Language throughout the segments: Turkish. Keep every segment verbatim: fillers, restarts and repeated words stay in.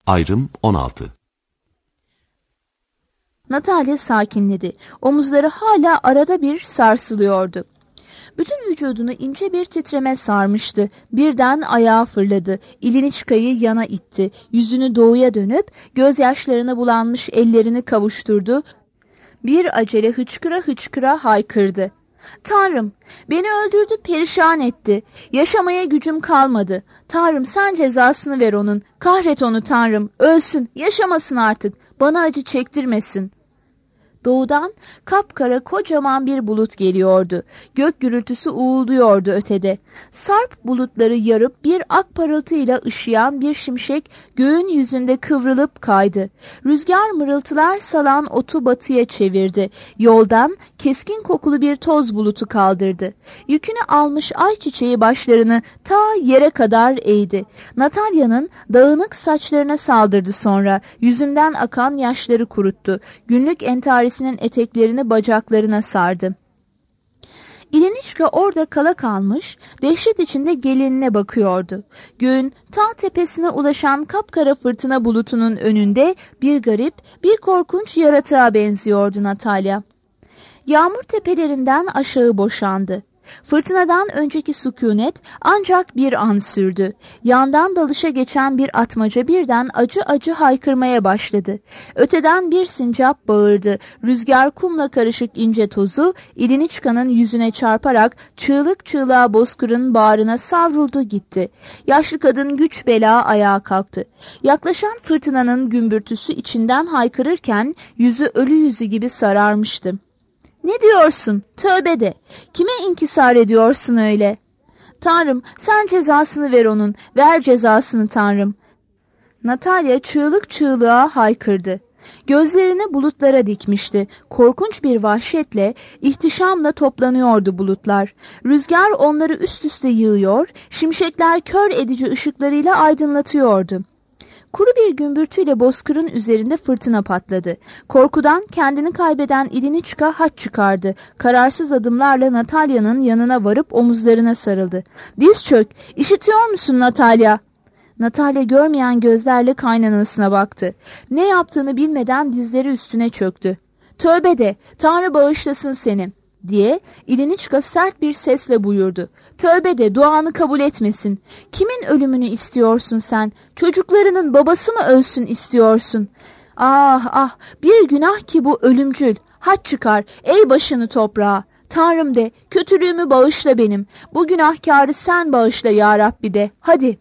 Ayrım on altı. Natalya sakinledi. Omuzları hala arada bir sarsılıyordu. Bütün vücudunu ince bir titreme sarmıştı. Birden ayağa fırladı. İliniçka'yı yana itti. Yüzünü doğuya dönüp gözyaşlarına bulanmış ellerini kavuşturdu. Bir acele hıçkıra hıçkıra haykırdı. Tanrım, beni öldürdü, perişan etti. Yaşamaya gücüm kalmadı. Tanrım, sen cezasını ver onun. Kahret onu Tanrım. Ölsün, yaşamasın artık. Bana acı çektirmesin. Doğudan kapkara kocaman bir bulut geliyordu. Gök gürültüsü uğulduyordu ötede. Sarp bulutları yarıp bir ak parıltıyla ışıyan bir şimşek göğün yüzünde kıvrılıp kaydı. Rüzgar mırıltılar salan otu batıya çevirdi. Yoldan keskin kokulu bir toz bulutu kaldırdı. Yükünü almış ayçiçeği başlarını ta yere kadar eğdi. Natalya'nın dağınık saçlarına saldırdı sonra. Yüzünden akan yaşları kuruttu. Günlük entari eteklerini bacaklarına sardı. İliniçka orada kala kalmış, dehşet içinde gelinine bakıyordu. Göğün ta tepesine ulaşan kapkara fırtına bulutunun önünde bir garip, bir korkunç yaratığa benziyordu Natalya. Yağmur tepelerinden aşağı boşandı. Fırtınadan önceki sükunet ancak bir an sürdü. Yandan dalışa geçen bir atmaca birden acı acı haykırmaya başladı. Öteden bir sincap bağırdı. Rüzgar kumla karışık ince tozu İliniçka'nın yüzüne çarparak çığlık çığlığa bozkırın bağrına savruldu gitti. Yaşlı kadın güç bela ayağa kalktı. Yaklaşan fırtınanın gümbürtüsü içinden haykırırken yüzü ölü yüzü gibi sararmıştı. Ne diyorsun? Tövbe de. Kime inkisar ediyorsun öyle? Tanrım, sen cezasını ver onun. Ver cezasını Tanrım. Natalya çığlık çığlığa haykırdı. Gözlerini bulutlara dikmişti. Korkunç bir vahşetle, ihtişamla toplanıyordu bulutlar. Rüzgar onları üst üste yığıyor, şimşekler kör edici ışıklarıyla aydınlatıyordu. Kuru bir gümbürtüyle bozkırın üzerinde fırtına patladı. Korkudan kendini kaybeden İliniçka haç çıkardı. Kararsız adımlarla Natalya'nın yanına varıp omuzlarına sarıldı. "Diz çök, işitiyor musun Natalya?" Natalya görmeyen gözlerle kaynanasına baktı. Ne yaptığını bilmeden dizleri üstüne çöktü. "Tövbe de, Tanrı bağışlasın seni." diye İliniçka sert bir sesle buyurdu. "Tövbe de, duanı kabul etmesin. Kimin ölümünü istiyorsun sen? Çocuklarının babası mı ölsün istiyorsun? Ah ah, bir günah ki bu ölümcül. Haç çıkar, ey başını toprağa. Tanrım de, kötülüğümü bağışla benim. Bu günahkarı sen bağışla ya Rabbi de. Hadi."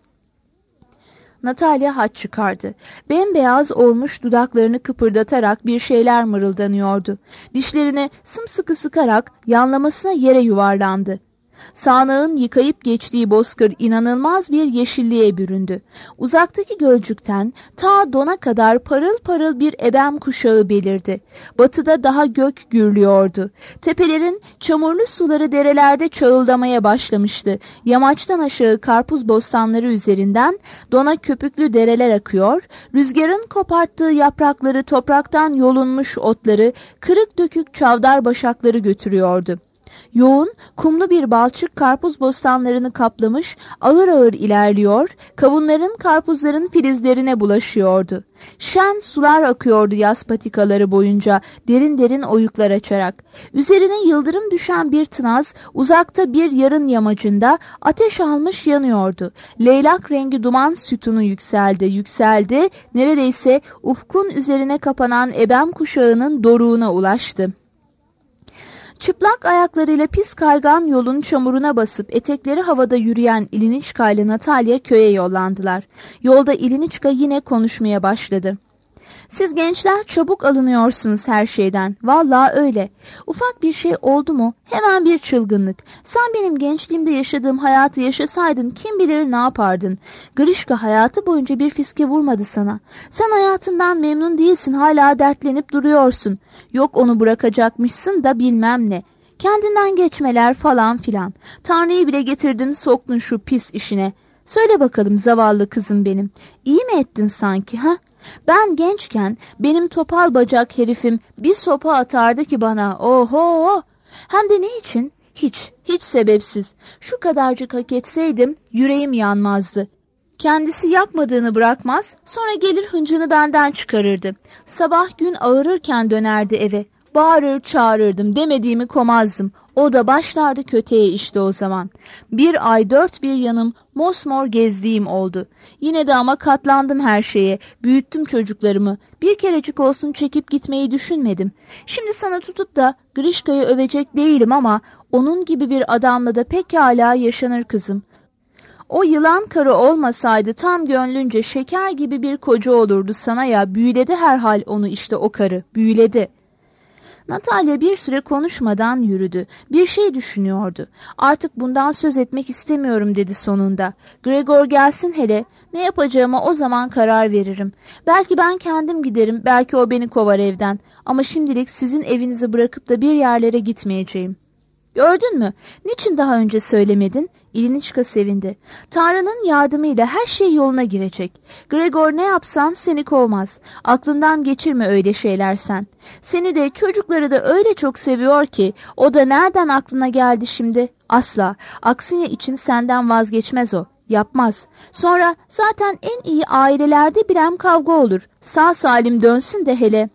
Natalya haç çıkardı. Bembeyaz olmuş dudaklarını kıpırdatarak bir şeyler mırıldanıyordu. Dişlerini sımsıkı sıkarak yanlamasına yere yuvarlandı. Sağnağın yıkayıp geçtiği bozkır inanılmaz bir yeşilliğe büründü. Uzaktaki gölcükten ta dona kadar parıl parıl bir ebem kuşağı belirdi. Batıda daha gök gürlüyordu. Tepelerin çamurlu suları derelerde çağıldamaya başlamıştı. Yamaçtan aşağı karpuz bostanları üzerinden dona köpüklü dereler akıyor, rüzgarın koparttığı yaprakları topraktan yolunmuş otları, kırık dökük çavdar başakları götürüyordu. Yoğun, kumlu bir balçık karpuz bostanlarını kaplamış, ağır ağır ilerliyor, kavunların karpuzların filizlerine bulaşıyordu. Şen sular akıyordu yaz patikaları boyunca, derin derin oyuklar açarak. Üzerine yıldırım düşen bir tınaz, uzakta bir yarın yamacında ateş almış yanıyordu. Leylak rengi duman sütunu yükseldi, yükseldi, neredeyse ufkun üzerine kapanan ebem kuşağının doruğuna ulaştı. Çıplak ayaklarıyla pis kaygan yolun çamuruna basıp etekleri havada yürüyen İliniçka ile Natalya köye yollandılar. Yolda İliniçka yine konuşmaya başladı. "Siz gençler çabuk alınıyorsunuz her şeyden. Vallahi öyle. Ufak bir şey oldu mu hemen bir çılgınlık. Sen benim gençliğimde yaşadığım hayatı yaşasaydın kim bilir ne yapardın. Grişka hayatı boyunca bir fiske vurmadı sana. Sen hayatından memnun değilsin, hala dertlenip duruyorsun. Yok onu bırakacakmışsın da bilmem ne. Kendinden geçmeler falan filan. Tanrı'yı bile getirdin soktun şu pis işine. Söyle bakalım zavallı kızım benim. İyi mi ettin sanki ha? Ben gençken benim topal bacak herifim bir sopa atardı ki bana. Oho! Hem de ne için? Hiç, hiç sebepsiz. Şu kadarcık hak etseydim yüreğim yanmazdı. Kendisi yapmadığını bırakmaz, sonra gelir hıncını benden çıkarırdı. Sabah gün ağırırken dönerdi eve. Bağırır çağırırdım, demediğimi komazdım. O da başlardı köteye işte o zaman. Bir ay dört bir yanım mosmor gezdiğim oldu. Yine de ama katlandım her şeye. Büyüttüm çocuklarımı. Bir kerecik olsun çekip gitmeyi düşünmedim. Şimdi sana tutup da Grişka'yı övecek değilim ama onun gibi bir adamla da pekala yaşanır kızım. O yılan karı olmasaydı tam gönlünce şeker gibi bir koca olurdu sana ya. Büyüledi herhal onu işte o karı. Büyüledi. Natalya bir süre konuşmadan yürüdü. Bir şey düşünüyordu. Artık bundan söz etmek istemiyorum dedi sonunda. Gregor gelsin hele. Ne yapacağıma o zaman karar veririm. Belki ben kendim giderim. Belki o beni kovar evden. Ama şimdilik sizin evinizi bırakıp da bir yerlere gitmeyeceğim. Gördün mü? Niçin daha önce söylemedin? İliniçka sevindi. Tanrı'nın yardımıyla her şey yoluna girecek. Gregor ne yapsan seni kovmaz. Aklından geçirme öyle şeyler sen. Seni de çocukları da öyle çok seviyor ki o da nereden aklına geldi şimdi? Asla. Aksine için senden vazgeçmez o. Yapmaz. Sonra zaten en iyi ailelerde bilem kavga olur. Sağ salim dönsün de hele.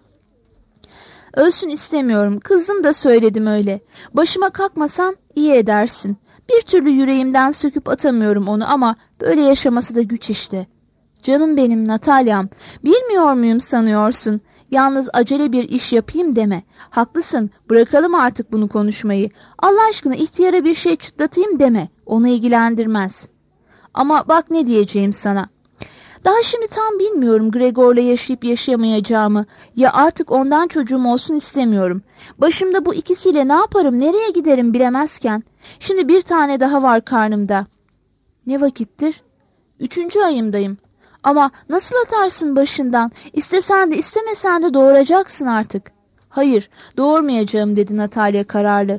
Ölsün istemiyorum. Kızdım da söyledim öyle. Başıma kalkmasan iyi edersin. Bir türlü yüreğimden söküp atamıyorum onu ama böyle yaşaması da güç işte. Canım benim Natalyam. Bilmiyor muyum sanıyorsun? Yalnız acele bir iş yapayım deme. Haklısın. Bırakalım artık bunu konuşmayı. Allah aşkına ihtiyara bir şey çıtlatayım deme. Onu ilgilendirmez. Ama bak ne diyeceğim sana. Daha şimdi tam bilmiyorum Gregor'la yaşayıp yaşayamayacağımı. Ya artık ondan çocuğum olsun istemiyorum. Başımda bu ikisiyle ne yaparım, nereye giderim bilemezken. Şimdi bir tane daha var karnımda. Ne vakittir? Üçüncü ayımdayım. Ama nasıl atarsın başından? İstesen de istemesen de doğuracaksın artık. Hayır, doğurmayacağım dedi Natalya kararlı.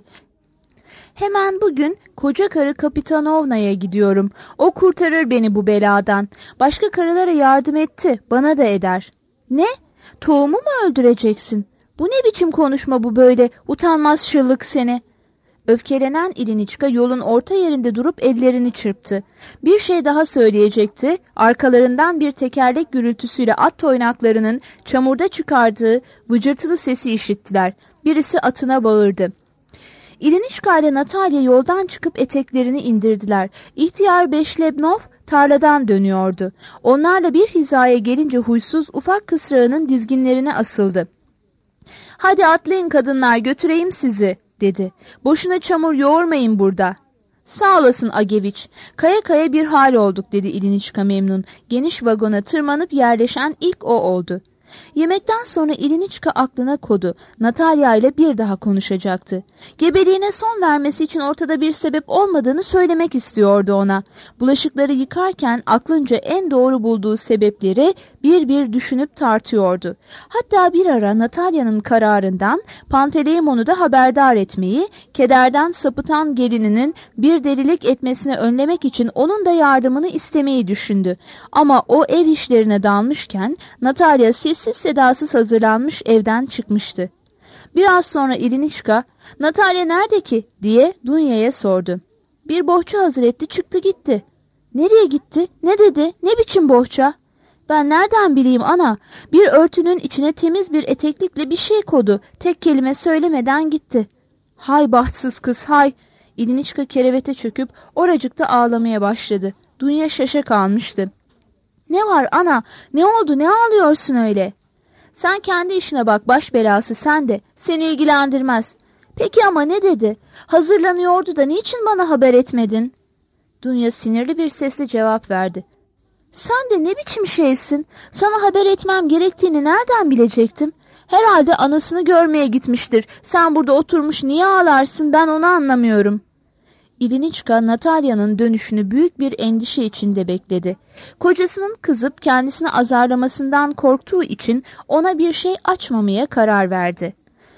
Hemen bugün koca karı Kapitanovna'ya gidiyorum. O kurtarır beni bu beladan. Başka karılara yardım etti, bana da eder. Ne? Tohumu mu öldüreceksin? Bu ne biçim konuşma bu böyle? Utanmaz şıllık seni. Öfkelenen İliniçka yolun orta yerinde durup ellerini çırptı. Bir şey daha söyleyecekti. Arkalarından bir tekerlek gürültüsüyle at toynaklarının çamurda çıkardığı vıcırtılı sesi işittiler. Birisi atına bağırdı. İliniçka ile Natalya yoldan çıkıp eteklerini indirdiler. İhtiyar Beşlebnov tarladan dönüyordu. Onlarla bir hizaya gelince huysuz ufak kısrağının dizginlerine asıldı. "Hadi atlayın kadınlar, götüreyim sizi," dedi. "Boşuna çamur yoğurmayın burada." "Sağ olasın Ageviç. Kaya kaya bir hal olduk," dedi İliniçka memnun. Geniş vagona tırmanıp yerleşen ilk o oldu. Yemekten sonra İliniçka aklına kodu. Natalya ile bir daha konuşacaktı. Gebeliğine son vermesi için ortada bir sebep olmadığını söylemek istiyordu ona. Bulaşıkları yıkarken aklınca en doğru bulduğu sebepleri bir bir düşünüp tartıyordu. Hatta bir ara Natalya'nın kararından Panteleymon'u da haberdar etmeyi, kederden sapıtan gelininin bir delilik etmesini önlemek için onun da yardımını istemeyi düşündü. Ama o ev işlerine dalmışken Natalya sessiz sedasız hazırlanmış evden çıkmıştı. Biraz sonra İliniçka, "Natalya nerede ki?" diye Dunya'ya sordu. "Bir bohça hazır etti, çıktı gitti." "Nereye gitti? Ne dedi? Ne biçim bohça?" "Ben nereden bileyim ana? Bir örtünün içine temiz bir eteklikle bir şey koydu. Tek kelime söylemeden gitti." "Hay bahtsız kız hay." İliniçka kerevete çöküp oracıkta ağlamaya başladı. Dunya şaşa kalmıştı. "Ne var ana? Ne oldu? Ne ağlıyorsun öyle?" "Sen kendi işine bak, baş belası sen de. Seni ilgilendirmez." "Peki ama ne dedi? Hazırlanıyordu da niçin bana haber etmedin?" Dunya sinirli bir sesle cevap verdi. "Sen de ne biçim şeysin? Sana haber etmem gerektiğini nereden bilecektim? Herhalde anasını görmeye gitmiştir. Sen burada oturmuş niye ağlarsın, ben onu anlamıyorum." İliniçka Natalya'nın dönüşünü büyük bir endişe içinde bekledi. Kocasının kızıp kendisini azarlamasından korktuğu için ona bir şey açmamaya karar verdi.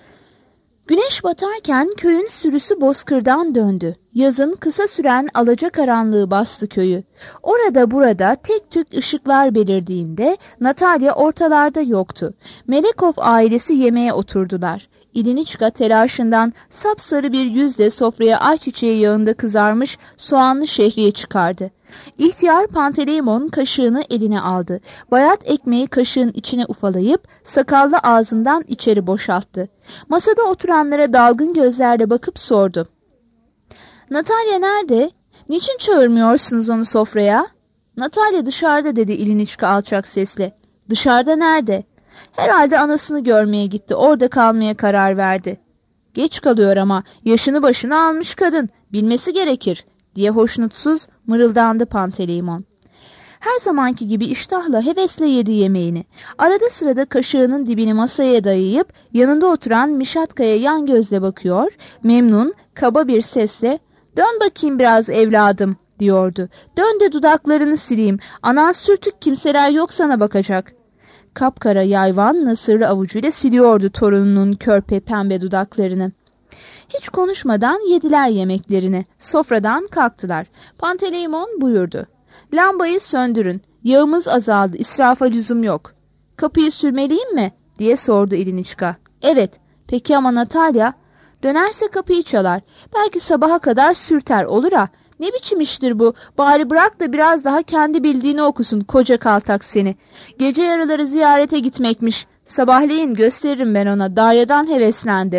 Güneş batarken köyün sürüsü bozkırdan döndü. Yazın kısa süren alacakaranlığı bastı köyü. Orada burada tek tük ışıklar belirdiğinde Natalya ortalarda yoktu. Melekov ailesi yemeğe oturdular. İliniçka telaşından sapsarı bir yüzle sofraya ayçiçeği yağında kızarmış soğanlı şehriye çıkardı. İhtiyar Panteleimon kaşığını eline aldı. Bayat ekmeği kaşığın içine ufalayıp sakallı ağzından içeri boşalttı. Masada oturanlara dalgın gözlerle bakıp sordu. "Natalya nerede? Niçin çağırmıyorsunuz onu sofraya?" "Natalya dışarıda," dedi İliniçka alçak sesle. "Dışarıda nerede?" "Herhalde anasını görmeye gitti. Orada kalmaya karar verdi." "Geç kalıyor ama. Yaşını başına almış kadın. Bilmesi gerekir," diye hoşnutsuz mırıldandı Panteleimon. Her zamanki gibi iştahla, hevesle yedi yemeğini. Arada sırada kaşığının dibini masaya dayayıp yanında oturan Mişatka'ya yan gözle bakıyor, memnun, kaba bir sesle "Dön bakayım biraz evladım," diyordu. "Dön de dudaklarını sileyim. Anan sürtük, kimseler yok sana bakacak." Kapkara yayvan nasırlı avucuyla siliyordu torununun körpe pembe dudaklarını. Hiç konuşmadan yediler yemeklerini. Sofradan kalktılar. Panteleimon buyurdu. "Lambayı söndürün. Yağımız azaldı. İsrafa lüzum yok." "Kapıyı sürmeliyim mi?" diye sordu İliniçka. "Evet. Peki ama Natalya?" "Dönerse kapıyı çalar. Belki sabaha kadar sürter, olur ha. Ne biçim iştir bu? Bari bırak da biraz daha kendi bildiğini okusun, koca kaltak seni. Gece yarıları ziyarete gitmekmiş. Sabahleyin gösteririm ben ona." Darya'dan heveslendi.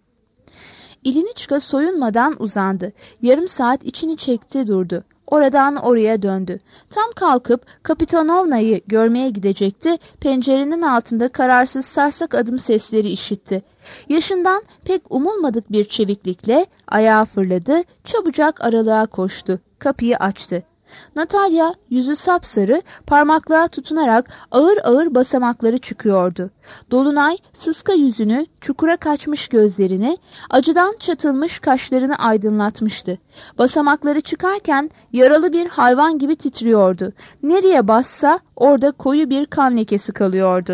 İliniçka soyunmadan uzandı. Yarım saat içini çekti durdu. Oradan oraya döndü. Tam kalkıp Kapitanovna'yı görmeye gidecekti. Pencerenin altında kararsız sarsak adım sesleri işitti. Yaşından pek umulmadık bir çeviklikle ayağa fırladı, çabucak aralığa koştu. Kapıyı açtı. Natalya yüzü sapsarı, parmaklığa tutunarak ağır ağır basamakları çıkıyordu. Dolunay sıska yüzünü, çukura kaçmış gözlerini, acıdan çatılmış kaşlarını aydınlatmıştı. Basamakları çıkarken yaralı bir hayvan gibi titriyordu. Nereye bassa orada koyu bir kan lekesi kalıyordu.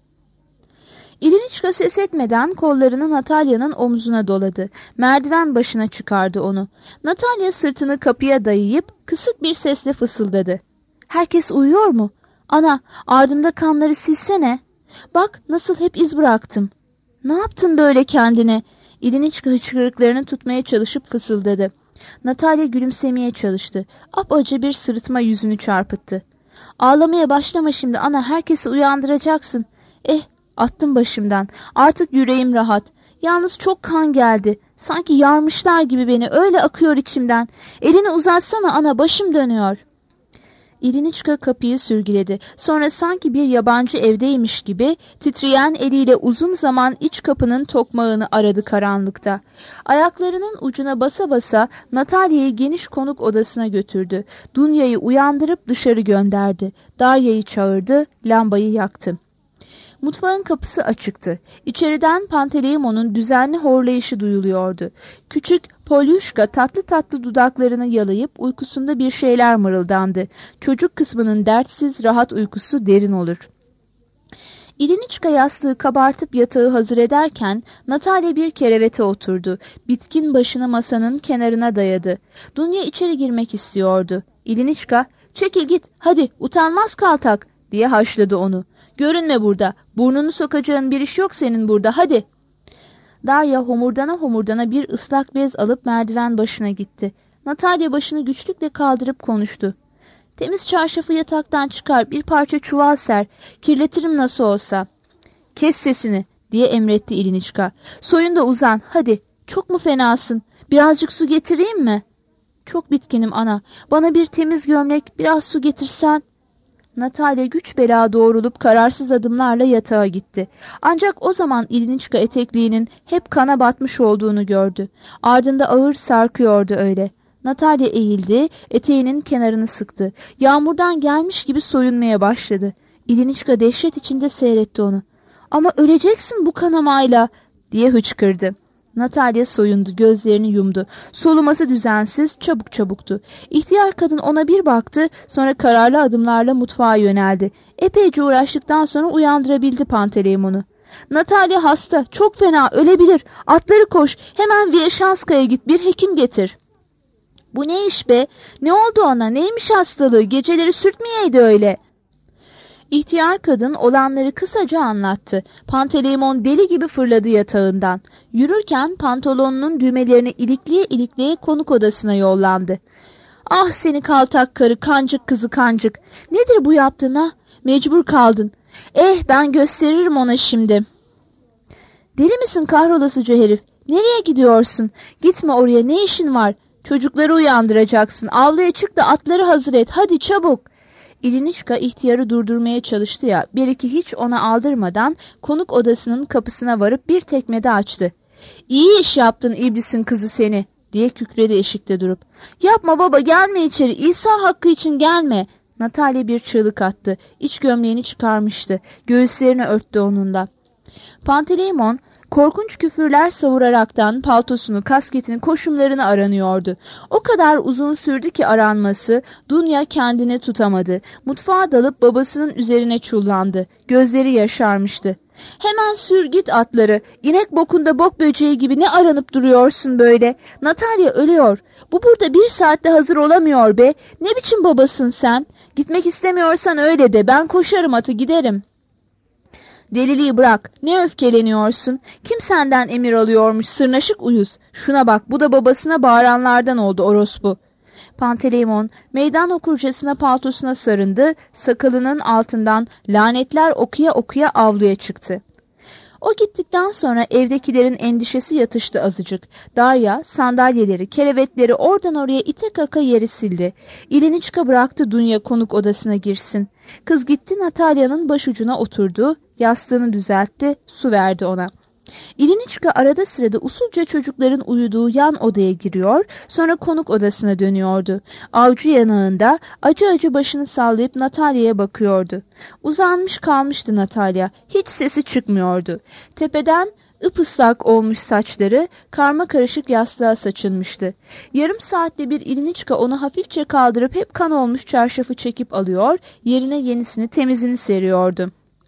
İliniçka ses etmeden kollarını Natalya'nın omzuna doladı. Merdiven başına çıkardı onu. Natalya sırtını kapıya dayayıp kısık bir sesle fısıldadı. "Herkes uyuyor mu? Ana, ardımda kanları silsene. Bak nasıl hep iz bıraktım." "Ne yaptın böyle kendine?" İliniçka hıçkırıklarını tutmaya çalışıp fısıldadı. Natalya gülümsemeye çalıştı. Apacı bir sırıtma yüzünü çarpıttı. "Ağlamaya başlama şimdi ana, herkesi uyandıracaksın." "Eh, attım başımdan. Artık yüreğim rahat. Yalnız çok kan geldi. Sanki yarmışlar gibi beni. Öyle akıyor içimden. Elini uzatsana ana, başım dönüyor." İliniçka kapıyı sürgüledi. Sonra sanki bir yabancı evdeymiş gibi titreyen eliyle uzun zaman iç kapının tokmağını aradı karanlıkta. Ayaklarının ucuna basa basa Natalya'yı geniş konuk odasına götürdü. Dunya'yı uyandırıp dışarı gönderdi. Darya'yı çağırdı, lambayı yaktı. Mutfağın kapısı açıktı. İçeriden Panteleimon'un düzenli horlayışı duyuluyordu. Küçük Polyuşka tatlı tatlı dudaklarını yalayıp uykusunda bir şeyler mırıldandı. Çocuk kısmının dertsiz rahat uykusu derin olur. İliniçka yastığı kabartıp yatağı hazır ederken Natalya bir kerevete oturdu. Bitkin başını masanın kenarına dayadı. Dunya içeri girmek istiyordu. İliniçka, "Çekil git, hadi, utanmaz kaltak," diye haşladı onu. "Görünme burada. Burnunu sokacağın bir iş yok senin burada. Hadi." Darya homurdana homurdana bir ıslak bez alıp merdiven başına gitti. Natalya başını güçlükle kaldırıp konuştu. "Temiz çarşafı yataktan çıkar, bir parça çuval ser. Kirletirim nasıl olsa." "Kes sesini," diye emretti İliniçka. "Soyun da uzan. Hadi. Çok mu fenasın? Birazcık su getireyim mi?" "Çok bitkinim ana. Bana bir temiz gömlek, biraz su getirsen." Natalya güç bela doğrulup kararsız adımlarla yatağa gitti. Ancak o zaman İliniçka etekliğinin hep kana batmış olduğunu gördü. Ardında ağır sarkıyordu öyle. Natalya eğildi, eteğinin kenarını sıktı. Yağmurdan gelmiş gibi soyunmaya başladı. İliniçka dehşet içinde seyretti onu. "Ama öleceksin bu kanamayla," diye hıçkırdı. Natalya soyundu, gözlerini yumdu. Soluması düzensiz, çabuk çabuktu. İhtiyar kadın ona bir baktı, sonra kararlı adımlarla mutfağa yöneldi. Epeyce uğraştıktan sonra uyandırabildi Panteleimon'u. "Natalya hasta, çok fena, ölebilir. Atları koş, hemen Vieşanska'ya git, bir hekim getir." "Bu ne iş be? Ne oldu ona? Neymiş hastalığı? Geceleri sürtmeyeydi öyle." İhtiyar kadın olanları kısaca anlattı. Panteleimon deli gibi fırladı yatağından. Yürürken pantolonunun düğmelerini ilikliye ilikliye konuk odasına yollandı. Ah seni kaltak karı, kancık kızı kancık. Nedir bu yaptığın ha? Mecbur kaldın. Eh ben gösteririm ona şimdi. Deli misin kahrolasıca herif? Nereye gidiyorsun? Gitme oraya, ne işin var? Çocukları uyandıracaksın. Avluya çık da atları hazır et. Hadi çabuk. İliniçka ihtiyarı durdurmaya çalıştı ya, bir iki hiç ona aldırmadan konuk odasının kapısına varıp bir tekmede açtı. İyi iş yaptın iblisin kızı seni diye kükredi eşikte durup. Yapma baba, gelme içeri, İsa hakkı için gelme. Natalya bir çığlık attı. İç gömleğini çıkarmıştı. Göğüslerini örttü onunla. Panteleimon korkunç küfürler savuraraktan paltosunu, kasketini, koşumlarını aranıyordu. O kadar uzun sürdü ki aranması, Dunya kendini tutamadı. Mutfağa dalıp babasının üzerine çullandı. Gözleri yaşarmıştı. Hemen sür git atları. İnek bokunda bok böceği gibi ne aranıp duruyorsun böyle? Natalya ölüyor. Bu burada bir saatte hazır olamıyor be. Ne biçim babasın sen? Gitmek istemiyorsan öyle de, ben koşarım atı giderim. Deliliği bırak. Ne öfkeleniyorsun? Kim senden emir alıyormuş sırnaşık uyuz? Şuna bak, bu da babasına bağıranlardan oldu orospu. Panteleimon meydan okurcasına paltosuna sarındı, sakalının altından lanetler okuya okuya avluya çıktı. O gittikten sonra evdekilerin endişesi yatıştı azıcık. Darya sandalyeleri, kerevetleri oradan oraya ite kaka yeri sildi. İliniçka bıraktı Dunya konuk odasına girsin. Kız gitti Natalya'nın başucuna oturdu, yastığını düzeltti, su verdi ona. İliniçka arada sırada usulca çocukların uyuduğu yan odaya giriyor, sonra konuk odasına dönüyordu. Avcu yanağında acı acı başını sallayıp Natalya'ya bakıyordu. Uzanmış kalmıştı Natalya, hiç sesi çıkmıyordu. Tepeden ıpıslak olmuş saçları karma karışık yastığa saçılmıştı. Yarım saatte bir İliniçka onu hafifçe kaldırıp hep kan olmuş çarşafı çekip alıyor, yerine yenisini, temizini seriyordu.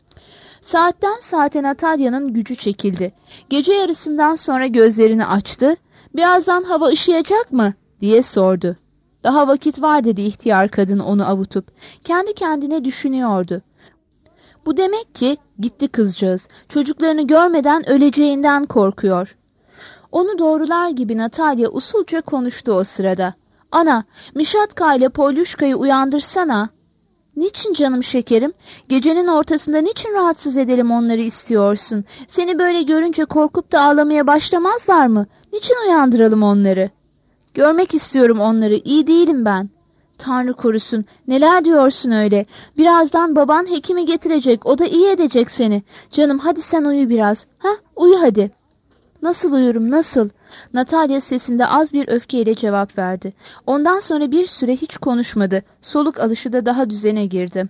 Saatten saate Natalya'nın gücü çekildi. Gece yarısından sonra gözlerini açtı. Birazdan hava ışıyacak mı diye sordu. Daha vakit var dedi ihtiyar kadın onu avutup. Kendi kendine düşünüyordu. Bu demek ki gitti kızcağız. Çocuklarını görmeden öleceğinden korkuyor. Onu doğrular gibi Natalya usulca konuştu o sırada. Ana, Mişatka ile Polyuşka'yı uyandırsana. Niçin canım şekerim? Gecenin ortasında niçin rahatsız edelim onları istiyorsun? Seni böyle görünce korkup da ağlamaya başlamazlar mı? Niçin uyandıralım onları? Görmek istiyorum onları, iyi değilim ben. Tanrı korusun, neler diyorsun öyle? Birazdan baban hekimi getirecek, o da iyi edecek seni. Canım hadi sen uyu biraz. Ha, uyu hadi. Nasıl uyurum, nasıl? Natalya sesinde az bir öfkeyle cevap verdi. Ondan sonra bir süre hiç konuşmadı. Soluk alışı da daha düzene girdi.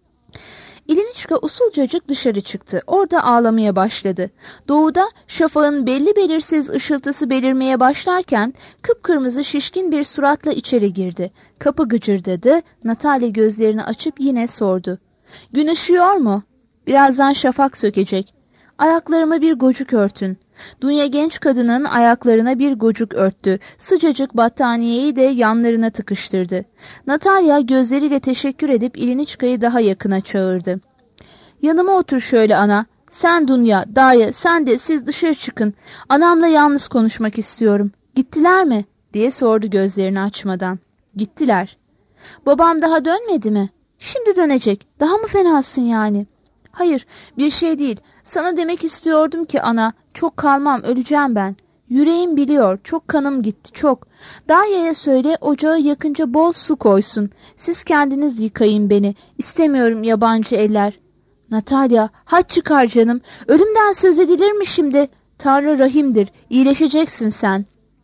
İliniçka usulcacık dışarı çıktı. Orada ağlamaya başladı. Doğuda şafağın belli belirsiz ışıltısı belirmeye başlarken kıpkırmızı şişkin bir suratla içeri girdi. Kapı gıcırdadı. Natalya gözlerini açıp yine sordu. Gün ışıyor mu? Birazdan şafak sökecek. Ayaklarıma bir gocuk örtün. Dunya genç kadının ayaklarına bir gocuk örttü. Sıcacık battaniyeyi de yanlarına tıkıştırdı. Natalya gözleriyle teşekkür edip İliniçka'yı daha yakına çağırdı. Yanıma otur şöyle ana. Sen Dunya, Darya, sen de siz dışarı çıkın. Anamla yalnız konuşmak istiyorum. Gittiler mi? Diye sordu gözlerini açmadan. Gittiler. Babam daha dönmedi mi? Şimdi dönecek. Daha mı fenasın yani? Hayır, bir şey değil. Sana demek istiyordum ki ana, çok kalmam, öleceğim ben. Yüreğim biliyor, çok kanım gitti, çok. Darya'ya söyle, ocağı yakınca bol su koysun. Siz kendiniz yıkayın beni. İstemiyorum yabancı eller. Natalya, haç çıkar canım. Ölümden söz edilir mi şimdi? Tanrı rahimdir, iyileşeceksin sen.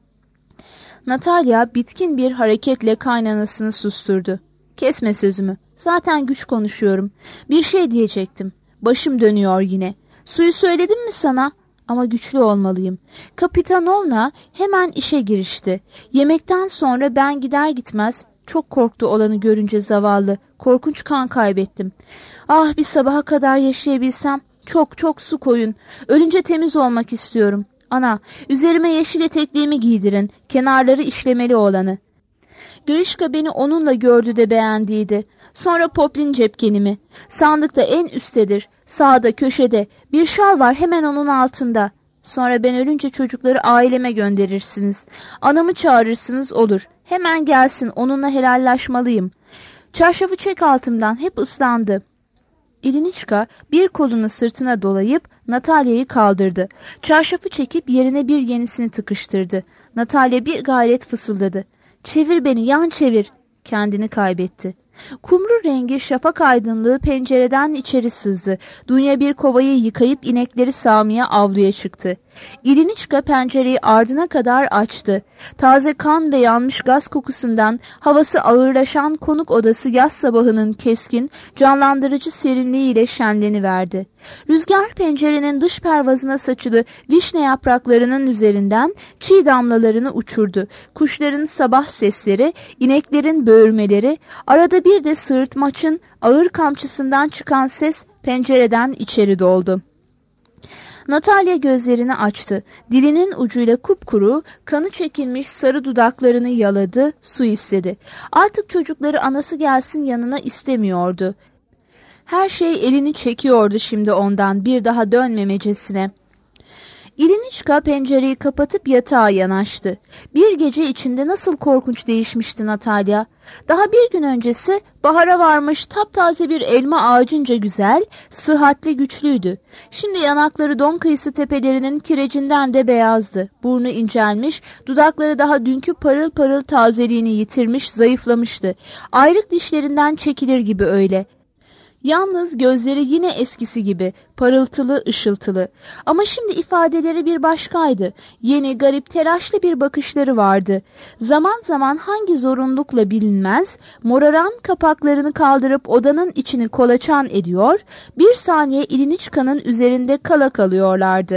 Natalya bitkin bir hareketle kaynanasını susturdu. Kesme sözümü. Zaten güç konuşuyorum. Bir şey diyecektim. Başım dönüyor yine. Suyu söyledim mi sana? Ama güçlü olmalıyım. Kapitanovna hemen işe girişti. Yemekten sonra ben gider gitmez çok korktu olanı görünce zavallı. Korkunç kan kaybettim. Ah bir sabaha kadar yaşayabilsem. Çok çok su koyun. Ölünce temiz olmak istiyorum. Ana, üzerime yeşil etekliğimi giydirin. Kenarları işlemeli olanı. Grişka beni onunla gördü de beğendiydi. Sonra Poplin cepkenimi. Sandıkta en üsttedir. Sağda köşede. Bir şal var hemen onun altında. Sonra ben ölünce çocukları aileme gönderirsiniz. Anamı çağırırsınız olur. Hemen gelsin, onunla helallaşmalıyım. Çarşafı çek altımdan, hep ıslandı. İliniçka bir kolunu sırtına dolayıp Natalya'yı kaldırdı. Çarşafı çekip yerine bir yenisini tıkıştırdı. Natalya bir gayret fısıldadı. Çevir beni, yan çevir. Kendini kaybetti. Kumru rengi şafak aydınlığı pencereden içeri sızdı. Dunya bir kovayı yıkayıp inekleri sağmaya avluya çıktı. İliniçka pencereyi ardına kadar açtı. Taze kan ve yanmış gaz kokusundan havası ağırlaşan konuk odası yaz sabahının keskin, canlandırıcı serinliğiyle şenleniverdi. Rüzgar pencerenin dış pervazına saçılı vişne yapraklarının üzerinden çiğ damlalarını uçurdu. Kuşların sabah sesleri, ineklerin böğürmeleri, arada bir de sığırtmaçın ağır kamçısından çıkan ses pencereden içeri doldu. Natalya gözlerini açtı. Dilinin ucuyla kupkuru, kanı çekilmiş sarı dudaklarını yaladı, su istedi. Artık çocukları anası gelsin yanına istemiyordu. Her şey elini çekiyordu şimdi ondan, bir daha dönmemecesine. İliniçka pencereyi kapatıp yatağa yanaştı. Bir gece içinde nasıl korkunç değişmişti Natalya. Daha bir gün öncesi bahara varmış taptaze bir elma ağacınca güzel, sıhhatli, güçlüydü. Şimdi yanakları don kıyısı tepelerinin kirecinden de beyazdı. Burnu incelmiş, dudakları daha dünkü parıl parıl tazeliğini yitirmiş, zayıflamıştı. Ayrık dişlerinden çekilir gibi öyle. Yalnız gözleri yine eskisi gibi parıltılı, ışıltılı. Ama şimdi ifadeleri bir başkaydı. Yeni, garip, telaşlı bir bakışları vardı. Zaman zaman hangi zorunlulukla bilinmez, moraran kapaklarını kaldırıp odanın içini kolaçan ediyor, bir saniye İliniçka'nın üzerinde kala kalıyorlardı.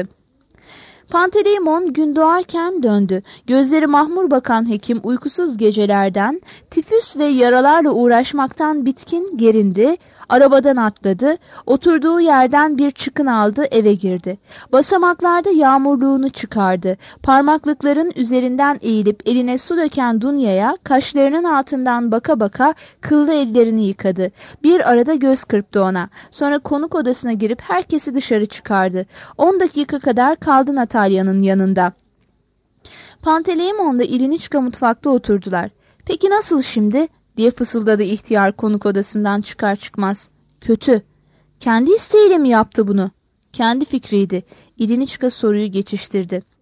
Panteleimon gün doğarken döndü. Gözleri mahmur bakan hekim uykusuz gecelerden, tifüs ve yaralarla uğraşmaktan bitkin gerindi, arabadan atladı, oturduğu yerden bir çıkın aldı, eve girdi. Basamaklarda yağmurluğunu çıkardı. Parmaklıkların üzerinden eğilip eline su döken Dunya'ya kaşlarının altından baka baka kıllı ellerini yıkadı. Bir arada göz kırptı ona. Sonra konuk odasına girip herkesi dışarı çıkardı. On dakika kadar kaldı Natalya'nın yanında. Panteleimon da İliniçka mutfakta oturdular. "Peki nasıl şimdi?" diye fısıldadı ihtiyar konuk odasından çıkar çıkmaz. "Kötü." "Kendi isteğiyle mi yaptı bunu?" "Kendi fikriydi." İliniçka soruyu geçiştirdi.